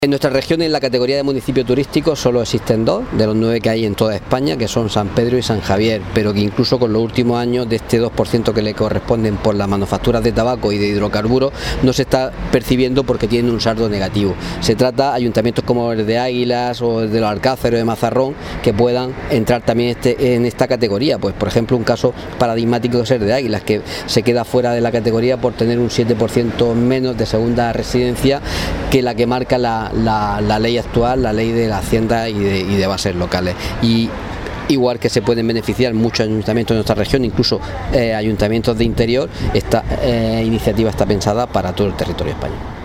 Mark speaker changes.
Speaker 1: En nuestra región, en la categoría de municipio turístico, solo existen 2 de los 9 que hay en toda España, que son San Pedro y San Javier, pero que incluso con los últimos años de este 2% que le corresponden por las manufacturas de tabaco y de hidrocarburos, no se está percibiendo porque tienen un saldo negativo. Se trata de ayuntamientos como el de Águilas o el de los Alcáceres o de Mazarrón que puedan entrar también en esta categoría. Pues por ejemplo, un caso paradigmático es el de Águilas, que se queda fuera de la categoría por tener un 7% menos de segunda residencia que la que marca la ley actual, la ley de la Hacienda y de bases locales. Y igual que se pueden beneficiar muchos ayuntamientos de nuestra región, incluso ayuntamientos de interior, esta iniciativa está pensada para todo el territorio español.